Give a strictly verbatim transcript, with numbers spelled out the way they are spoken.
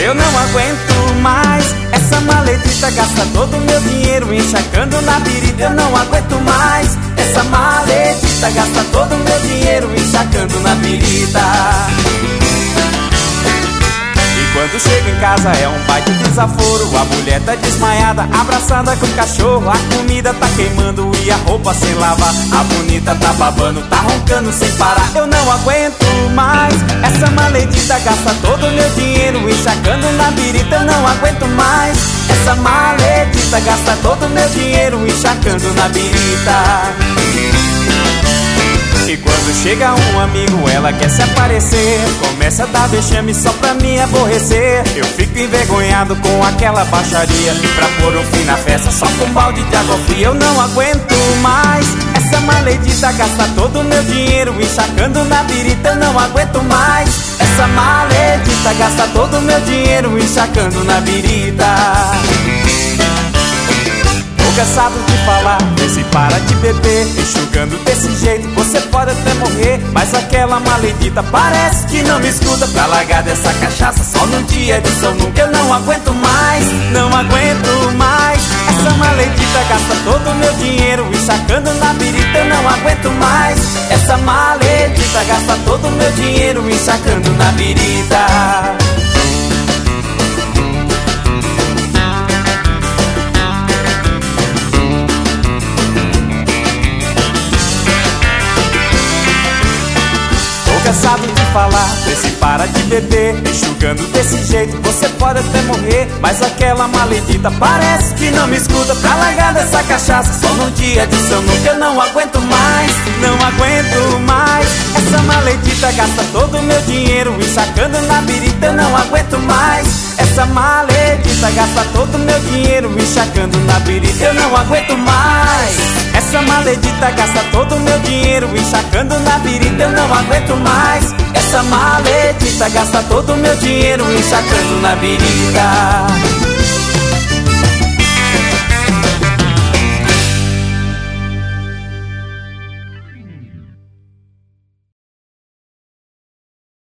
Eu não aguento mais. Essa maledita gasta todo o meu dinheiro encharcando na birita. Eu não aguento mais. Essa maledita gasta todo o meu dinheiro encharcando na birita. E quando chego em casa é um baita desaforo. A mulher tá desmaiada, abraçada com o cachorro. A comida tá queimando e a roupa sem lavar. A bonita tá babando, tá roncando sem parar. Eu não aguento mais. Essa maledita gasta todo o meu dinheiro encharcando na birita. Eu não aguento mais. Essa maledita gasta todo o meu dinheiro encharcando na birita. E quando chega um amigo, ela quer se aparecer. Começa a dar vexame só pra me aborrecer. Eu fico envergonhado com aquela baixaria. E pra pôr um fim na festa, só com um balde de água fria. Eu não aguento mais. Essa maledita gasta todo o meu dinheiro encharcando na birita. Eu não aguento mais. Essa maledita gasta todo o meu dinheiro encharcando na birita. Tô cansado de falar, vê se para de beber. Enxugando desse jeito, você pode até morrer. Mas aquela maledita parece que não me escuta. Pra largar dessa cachaça só num dia de São Nunca. Eu não aguento mais, não aguento mais. Essa maledita gasta todo o meu dinheiro encharcando na birita. Eu não aguento mais. Essa maledita gasta todo o meu dinheiro encharcando na birita. Cansado de falar, vê se para de beber. Enxugando desse jeito, você pode até morrer. Mas aquela maledita parece que não me escuta. Pra largar dessa cachaça só no dia de São Nunca. Eu não aguento mais, não aguento mais. Essa maledita gasta todo o meu dinheiro encharcando na birita. Eu não aguento mais. Essa maledita gasta todo o meu dinheiro encharcando na birita. Eu não aguento mais. Essa maledita gasta todo o meu dinheiro encharcando na birita. Eu não aguento mais. Essa maledita gasta todo o meu dinheiro encharcando na birita.